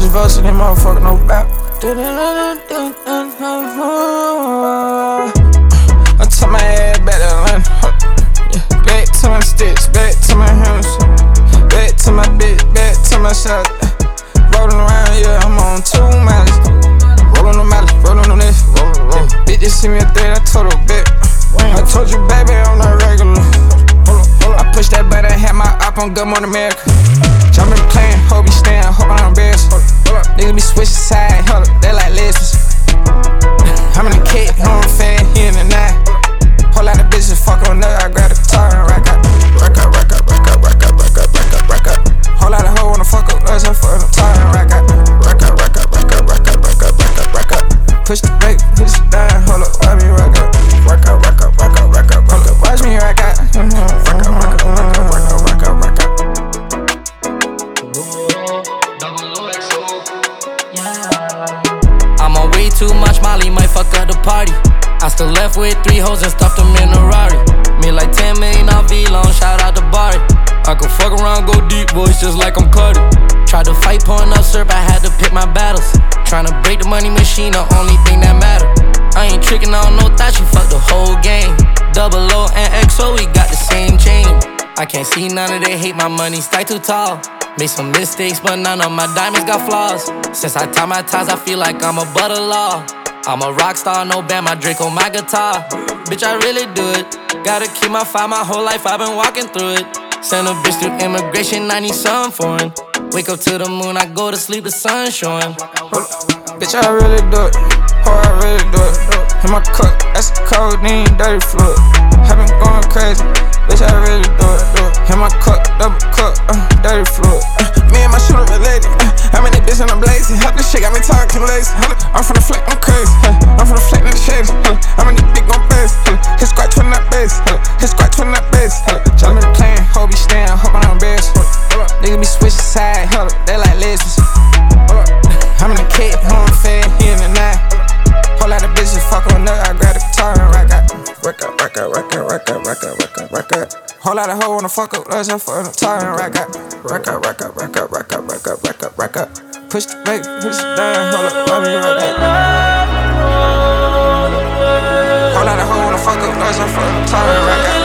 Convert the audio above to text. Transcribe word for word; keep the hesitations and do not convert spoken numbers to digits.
Versa, them motherfucker no bap. I took my ass back to Atlanta. Yeah. Back to my sticks, back to my hands, back to my bitch, back to my shot. Rolling around, yeah, I'm on two miles. Rolling on miles, rolling on this, rolling, rolling. Bitch just see me a threat, I told her bitch. I told you, baby, I'm not regular. I pushed that button, had my op on Good Morning America. Jumpin' plane, hope be stayin', hope I'm embarrassed. Niggas be switchin' side, hold up, they like lesbians. I'm in the cake, I'm fan, he in the night. Whole lot of bitches fuck on that, I grab the guitar and rack up. Rack up, rack up, rack up, rack up, rack up, rack up, rack up. Whole lot of hoes wanna fuck up, let's have fun, I'm tired and rack up. Rack up, rack up, rack up, rack up, rack up, rack up, rack up. Push the brake, push it down, hold up, watch me rack up. Rack up, rack up, rack up, rack up, rack up, watch me rack up. Rack up, rack up, rack up, rack up, rack up, rack up. I'm on way too much Molly, might fuck up the party. I still left with three hoes and stuffed them in a Rari. Me like ten million off V-Long, shout out to Barry. I could fuck around, go deep, voice just like I'm Cardi. Tried to fight, pouring up syrup, I had to pick my battles. Tryna break the money machine, the only thing that matter. I ain't tricking on no thought, she fucked the whole game. Double O and X O, we got the same chain. I can't see none of they hate, my money stacked too tall. Made some mistakes, but none of my diamonds got flaws. Since I tie my ties, I feel like I'm above the law. I'm a rock star, no band, my drink on my guitar. Bitch, I really do it. Gotta keep my fire, my whole life I've been walking through it. Send a bitch through immigration, I need something foreign. Wake up to the moon, I go to sleep, the sun showing. Bitch, I really do it. Oh, I really do it. In my cup, that's the codeine, dirty fluid. I been going crazy. Bitch, I really do it. In my cup, double cup, uh, dirty fluid. Uh, me and my shooter related. Uh, I'm in that bitch and I'm blazing. Help this shit got me talking lazy. I'm from the flick, I'm crazy. Uh, I'm from the flick, not the shady. Uh, I'm in the big gon' base. Uh, his squat twin that base. Uh, his squat twin that base. Uh, Jumpin' the plane, hope be stayin', hope I'm embarrassed. Uh, Niggas be switchin' side, uh, they like lesbians. I'm in the cake, I'm fan, he in the night. Whole lot of bitches fuck on that, I grab the guitar and rack up. Rack up, rack up, rack up, rack up, rack up, rack up, rack up. Whole lot of hoes wanna fuck up, let's have fun, I'm tired and rack up. Rack up, rack up, rack up, rack up, rack up, rack up, rack up. Push the brake, push it down, hold up, let me rack up. Whole lot of hoes wanna fuck up, let's have fun, I'm tired and rack up.